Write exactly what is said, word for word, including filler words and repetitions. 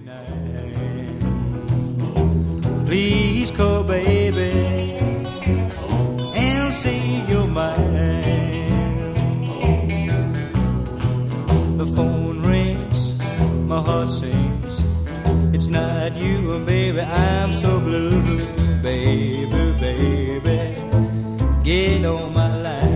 night. Please call baby and say you're mine. The phone rings, my heart sings. It's not you, baby, I'm so blue. Baby, baby, get on my line.